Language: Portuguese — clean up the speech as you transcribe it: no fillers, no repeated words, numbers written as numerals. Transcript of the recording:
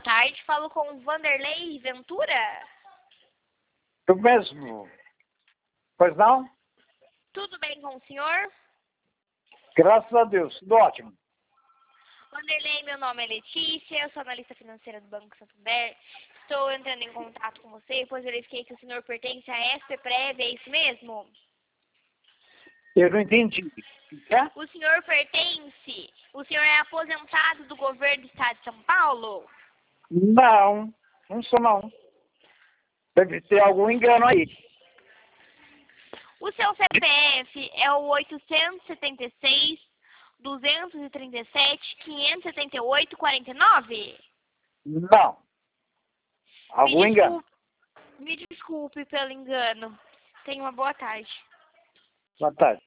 tarde. Falo com o Vanderlei Ventura. Eu mesmo. Pois não? Tudo bem com o senhor? Graças a Deus, tudo ótimo. Vanderlei, meu nome é Letícia, eu sou analista financeira do Banco Santander. Estou entrando em contato com você, pois verifiquei que o senhor pertence à SPPrev, é isso mesmo? Eu não entendi. É? O senhor pertence? O senhor é aposentado do governo do estado de São Paulo? Não, não sou não. Deve ter algum engano aí. O seu CPF é o 837-237-578-49? Não. Algum engano. Me desculpe pelo engano. Tenha uma boa tarde. Boa tarde.